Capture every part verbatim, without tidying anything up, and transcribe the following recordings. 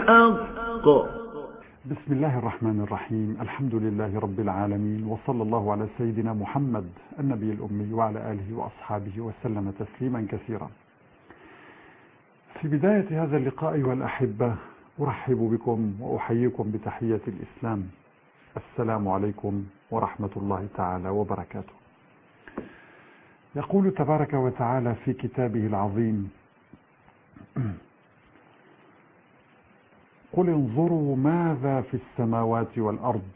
بالحق. بسم الله الرحمن الرحيم. الحمد لله رب العالمين، وصلى الله على سيدنا محمد النبي الأمي وعلى آله وأصحابه وسلم تسليما كثيرا. في بداية هذا اللقاء أيها الأحبة أرحب بكم وأحييكم بتحية الإسلام. السلام عليكم ورحمة الله تعالى وبركاته. يقول تبارك وتعالى في كتابه العظيم: قل انظروا ماذا في السماوات والأرض.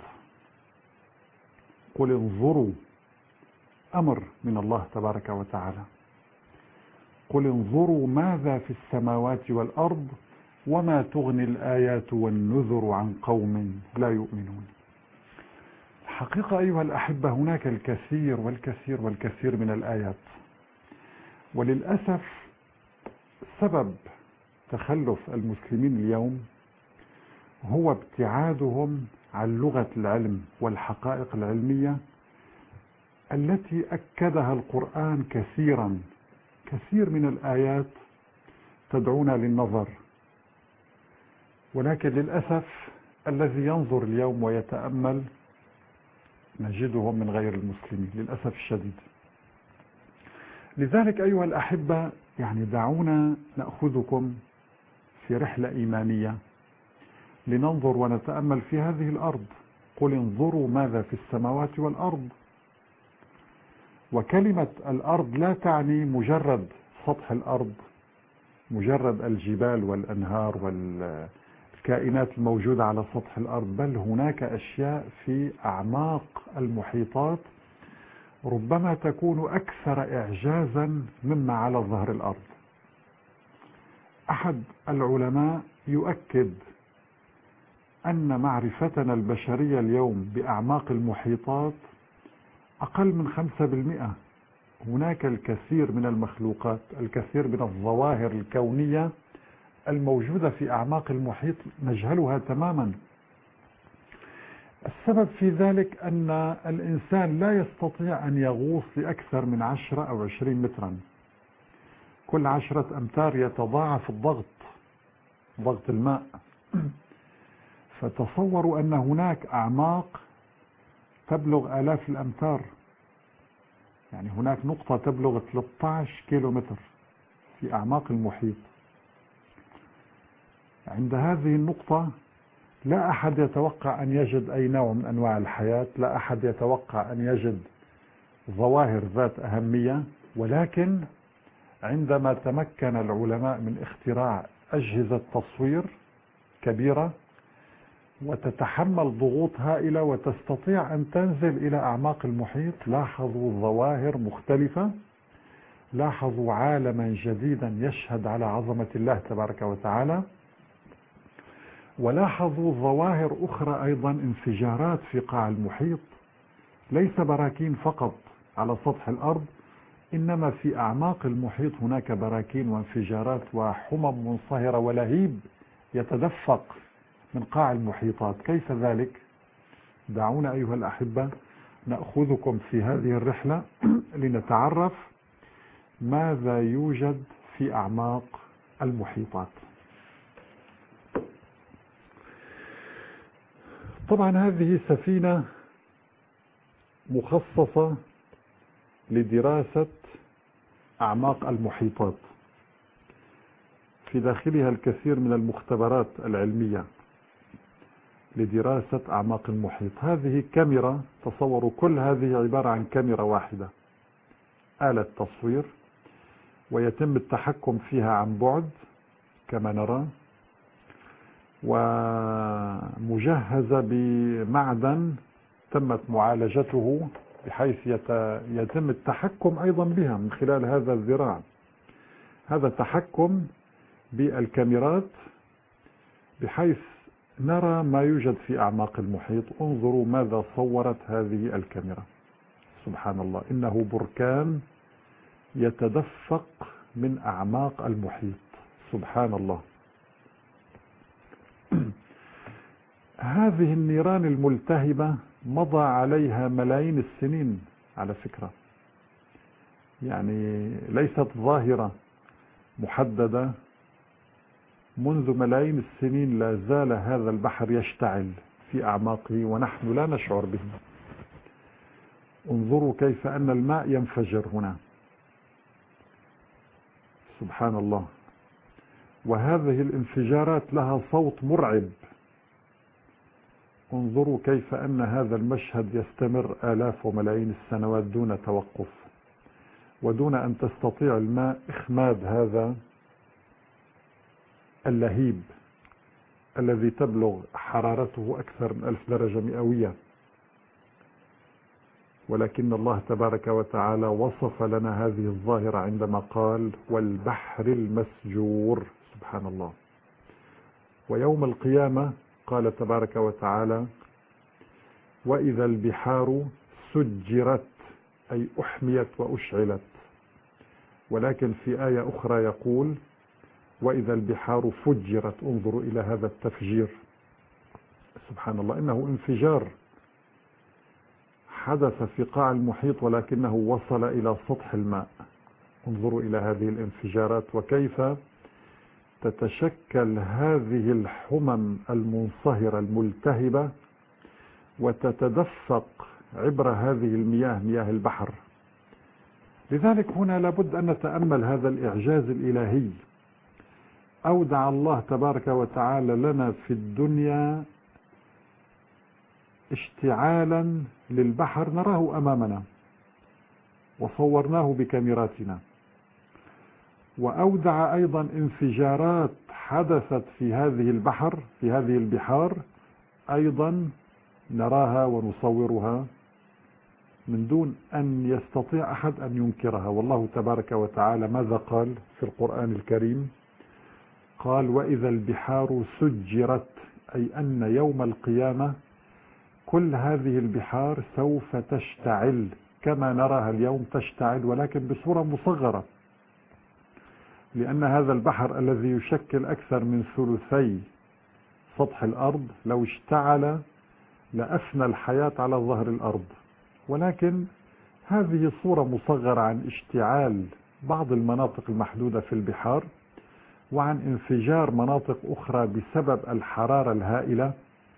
قل انظروا، أمر من الله تبارك وتعالى. قل انظروا ماذا في السماوات والأرض وما تغني الآيات والنذر عن قوم لا يؤمنون. الحقيقة أيها الأحبة هناك الكثير والكثير والكثير من الآيات، وللأسف سبب تخلف المسلمين اليوم هو ابتعادهم عن لغة العلم والحقائق العلمية التي أكدها القرآن كثيرا. كثير من الآيات تدعونا للنظر، ولكن للأسف الذي ينظر اليوم ويتأمل نجدهم من غير المسلمين للأسف الشديد. لذلك أيها الأحبة يعني دعونا نأخذكم في رحلة إيمانية لننظر ونتأمل في هذه الأرض. قل انظروا ماذا في السماوات والأرض. وكلمة الأرض لا تعني مجرد سطح الأرض، مجرد الجبال والأنهار والكائنات الموجودة على سطح الأرض، بل هناك أشياء في أعماق المحيطات ربما تكون أكثر إعجازا مما على ظهر الأرض. أحد العلماء يؤكد أن معرفتنا البشرية اليوم بأعماق المحيطات أقل من خمسة بالمئة. هناك الكثير من المخلوقات، الكثير من الظواهر الكونية الموجودة في أعماق المحيط نجهلها تماما. السبب في ذلك أن الإنسان لا يستطيع أن يغوص لأكثر من عشرة أو عشرين مترا. كل عشرة أمتار يتضاعف الضغط، ضغط الماء. فتصوروا أن هناك أعماق تبلغ آلاف الأمتار، يعني هناك نقطة تبلغ ثلاثة عشر كيلو متر في أعماق المحيط. عند هذه النقطة لا أحد يتوقع أن يجد أي نوع من أنواع الحياة، لا أحد يتوقع أن يجد ظواهر ذات أهمية. ولكن عندما تمكن العلماء من اختراع أجهزة تصوير كبيرة وتتحمل ضغوط هائلة وتستطيع أن تنزل إلى أعماق المحيط، لاحظوا ظواهر مختلفة، لاحظوا عالما جديدا يشهد على عظمة الله تبارك وتعالى، ولاحظوا ظواهر أخرى أيضا، انفجارات في قاع المحيط، ليس براكين فقط على سطح الأرض، إنما في أعماق المحيط هناك براكين وانفجارات وحمم منصهرة ولهيب يتدفق من قاع المحيطات. كيف ذلك؟ دعونا أيها الأحبة نأخذكم في هذه الرحلة لنتعرف ماذا يوجد في أعماق المحيطات. طبعا هذه سفينة مخصصة لدراسة أعماق المحيطات، في داخلها الكثير من المختبرات العلمية لدراسة أعماق المحيط. هذه كاميرا، تصوروا كل هذه عبارة عن كاميرا واحدة، آلة تصوير، ويتم التحكم فيها عن بعد كما نرى، ومجهزة بمعدن تمت معالجته بحيث يتم التحكم أيضا بها من خلال هذا الذراع. هذا تحكم بالكاميرات بحيث نرى ما يوجد في أعماق المحيط. انظروا ماذا صورت هذه الكاميرا. سبحان الله، إنه بركان يتدفق من أعماق المحيط. سبحان الله. هذه النيران الملتهبة مضى عليها ملايين السنين على فكرة، يعني ليست ظاهرة محددة منذ ملايين السنين لا زال هذا البحر يشتعل في أعماقه ونحن لا نشعر به. انظروا كيف أن الماء ينفجر هنا، سبحان الله. وهذه الانفجارات لها صوت مرعب. انظروا كيف أن هذا المشهد يستمر آلاف وملايين السنوات دون توقف، ودون أن تستطيع الماء إخماد هذا اللهيب الذي تبلغ حرارته أكثر من ألف درجة مئوية. ولكن الله تبارك وتعالى وصف لنا هذه الظاهرة عندما قال والبحر المسجور، سبحان الله. ويوم القيامة قال تبارك وتعالى وإذا البحار سجرت أي أحميت وأشعلت. ولكن في آية أخرى يقول وإذا البحار فجرت. انظروا إلى هذا التفجير، سبحان الله. إنه انفجار حدث في قاع المحيط ولكنه وصل إلى سطح الماء. انظروا إلى هذه الانفجارات وكيف تتشكل هذه الحمم المنصهرة الملتهبة وتتدفق عبر هذه المياه، مياه البحر. لذلك هنا لابد أن نتأمل هذا الإعجاز الإلهي. أودع الله تبارك وتعالى لنا في الدنيا اشتعالا للبحر نراه أمامنا وصورناه بكاميراتنا، وأودع أيضا انفجارات حدثت في هذه البحر في هذه البحار أيضا نراها ونصورها من دون أن يستطيع أحد أن ينكرها. والله تبارك وتعالى ماذا قال في القرآن الكريم؟ قال وإذا البحار سجرت، أي أن يوم القيامة كل هذه البحار سوف تشتعل كما نراها اليوم تشتعل، ولكن بصورة مصغرة، لأن هذا البحر الذي يشكل أكثر من ثلثي سطح الأرض لو اشتعل لأفنى الحياة على ظهر الأرض. ولكن هذه صورة مصغرة عن اشتعال بعض المناطق المحدودة في البحار وعن انفجار مناطق أخرى بسبب الحرارة الهائلة.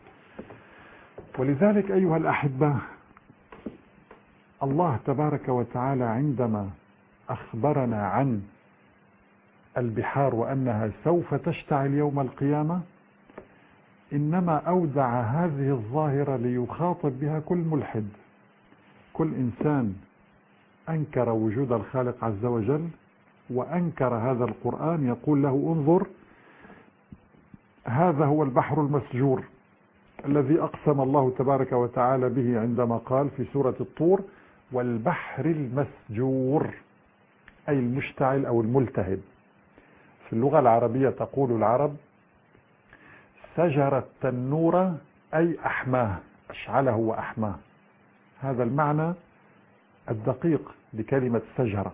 ولذلك أيها الأحبة، الله تبارك وتعالى عندما أخبرنا عن البحار وأنها سوف تشتعل يوم القيامة إنما أودع هذه الظاهرة ليخاطب بها كل ملحد، كل إنسان أنكر وجود الخالق عز وجل وأنكر هذا القرآن، يقول له انظر هذا هو البحر المسجور الذي أقسم الله تبارك وتعالى به عندما قال في سورة الطور والبحر المسجور، أي المشتعل أو الملتهب. في اللغة العربية تقول العرب سجر التنور أي أحماه، أشعله وأحماه. هذا المعنى الدقيق لكلمة سجرة.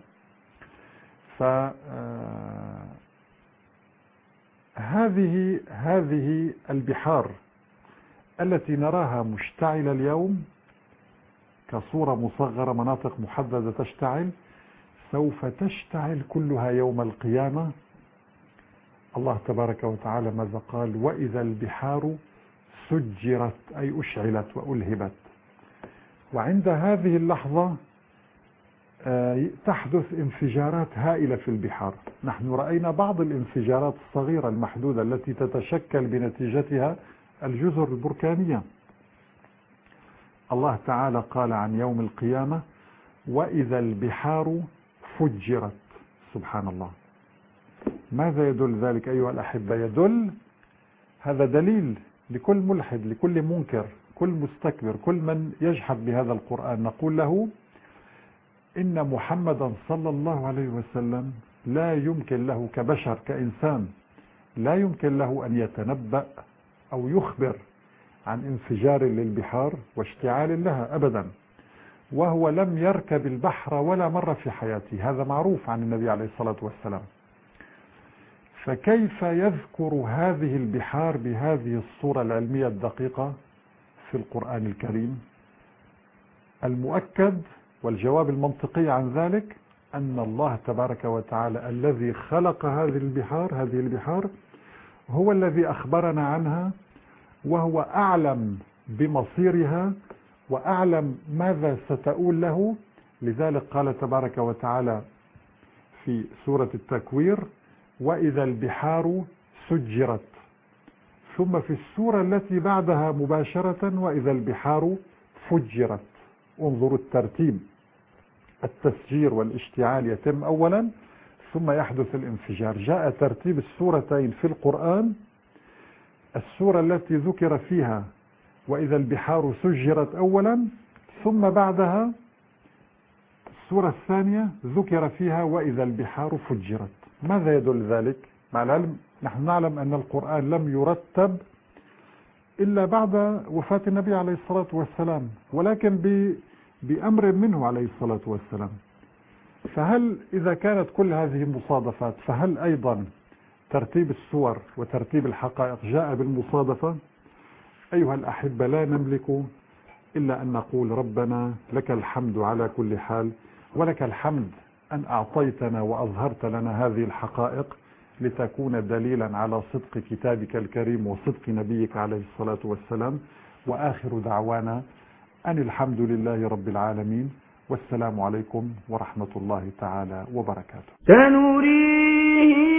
فهذه هذه البحار التي نراها مشتعلة اليوم كصورة مصغرة، مناطق محددة تشتعل، سوف تشتعل كلها يوم القيامة. الله تبارك وتعالى ماذا قال؟ وإذا البحار سجرت أي أشعلت وألهبت. وعند هذه اللحظة تحدث انفجارات هائلة في البحار. نحن رأينا بعض الانفجارات الصغيرة المحدودة التي تتشكل بنتيجتها الجزر البركانية. الله تعالى قال عن يوم القيامة وإذا البحار فجرت، سبحان الله. ماذا يدل ذلك أيها الأحبة؟ يدل هذا دليل لكل ملحد، لكل منكر، كل مستكبر، كل من يجحد بهذا القرآن. نقول له إن محمدا صلى الله عليه وسلم لا يمكن له كبشر كإنسان لا يمكن له أن يتنبأ أو يخبر عن انفجار للبحار واشتعال لها أبدا، وهو لم يركب البحر ولا مرة في حياته. هذا معروف عن النبي عليه الصلاة والسلام. فكيف يذكر هذه البحار بهذه الصورة العلمية الدقيقة في القرآن الكريم؟ المؤكد والجواب المنطقي عن ذلك أن الله تبارك وتعالى الذي خلق هذه البحار هذه البحار هو الذي أخبرنا عنها، وهو أعلم بمصيرها وأعلم ماذا ستؤول له. لذلك قال تبارك وتعالى في سورة التكوير: وإذا البحار سجرت. ثم في السورة التي بعدها مباشرة: وإذا البحار فجرت. انظروا الترتيب، التسجير والاشتعال يتم أولا ثم يحدث الانفجار. جاء ترتيب السورتين في القرآن: السورة التي ذكر فيها وإذا البحار سجرت أولا، ثم بعدها السورة الثانية ذكر فيها وإذا البحار فجرت. ماذا يدل ذلك؟ مع العلم نحن نعلم أن القرآن لم يرتب إلا بعد وفاة النبي عليه الصلاة والسلام، ولكن بأمر منه عليه الصلاة والسلام. فهل إذا كانت كل هذه مصادفات، فهل أيضا ترتيب السور وترتيب الحقائق جاء بالمصادفة؟ أيها الأحبة، لا نملك إلا أن نقول: ربنا لك الحمد على كل حال، ولك الحمد أن أعطيتنا وأظهرت لنا هذه الحقائق لتكون دليلا على صدق كتابك الكريم وصدق نبيك عليه الصلاة والسلام. وآخر دعوانا أن الحمد لله رب العالمين، والسلام عليكم ورحمة الله تعالى وبركاته.